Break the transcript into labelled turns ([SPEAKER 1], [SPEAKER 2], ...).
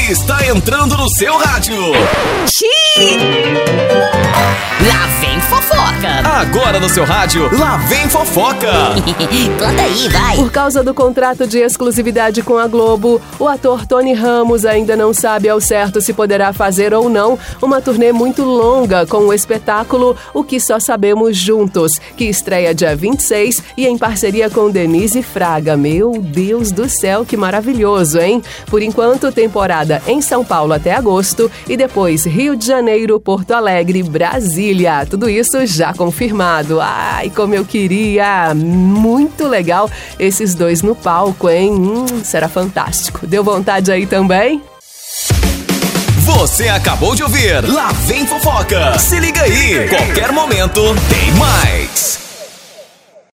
[SPEAKER 1] está entrando no seu rádio.
[SPEAKER 2] Lá vem fofoca.
[SPEAKER 1] Agora no seu rádio, lá vem fofoca.
[SPEAKER 2] Conta aí, vai.
[SPEAKER 3] Por causa do contrato de exclusividade com a Globo, o ator Tony Ramos ainda não sabe ao certo se poderá fazer ou não uma turnê muito longa com o espetáculo O Que Só Sabemos Juntos, que estreia dia 26 e em parceria com Denise Fraga. Meu Deus do céu, que maravilhoso, hein? Por enquanto, temporada em São Paulo até agosto e depois Rio de Janeiro, Porto Alegre, Brasília. Tudo isso já confirmado. Ai, como eu queria! Muito legal esses dois no palco, hein? Será fantástico. Deu vontade aí também?
[SPEAKER 1] Você acabou de ouvir Lá Vem Fofoca. Se liga aí, qualquer momento tem mais.